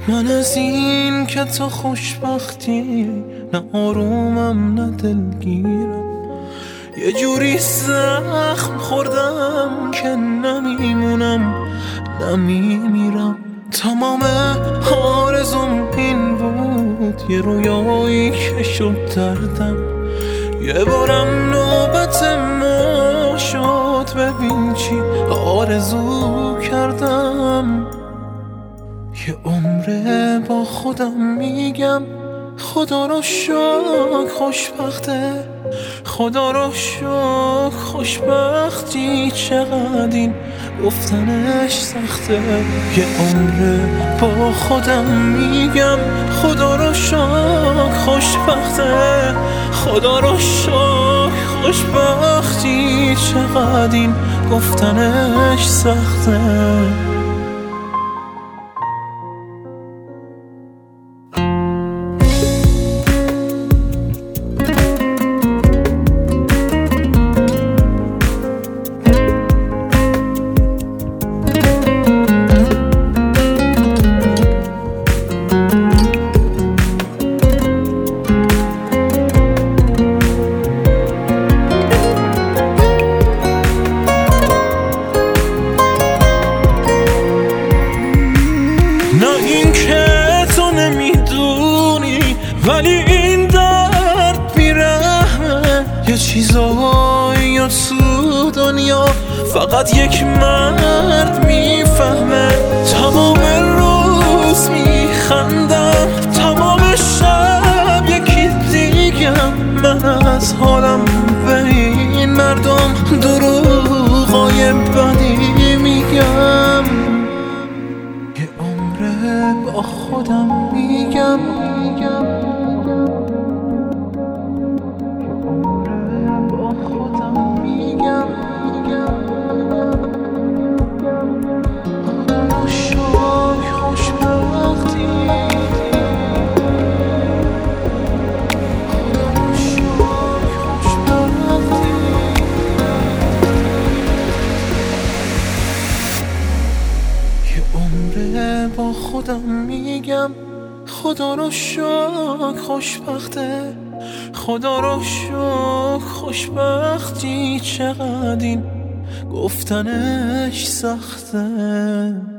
من از این که تو خوشبختی نه آرومم نه دلگیرم، یه جوری زخم خوردم که نمیمونم نمیمیرم. تمام آرزوم این بود یه رویایی که شد دردم، یه بارم نوبت ما شد ببین چی آرزو کردم. یه عمره با خودم میگم خدا رو شکر خوشبخته، خدا رو شکر خوشبختی چقدر این گفتنش سخته. یه عمره با خودم میگم خدا رو شکر خوشبخته، خدا رو شکر خوشبختی چقدر این گفتنش سخته. نه این که تو نمیدونی ولی این درد بیرحمه، یه چیزایی تو دنیا فقط یک مرد میفهمه. تمام روز میخندم تمام شب یکی دیگم، من از حالم به این مردم دروغای بدی میگم. با خودم میگم با خودم میگم شوق خوشبختی، شوق خوشبختی. یه عمره با خودم میگم خدا رو شکر خوشبخته، خدا رو شکر خوشبختی چقدر این گفتنش سخته.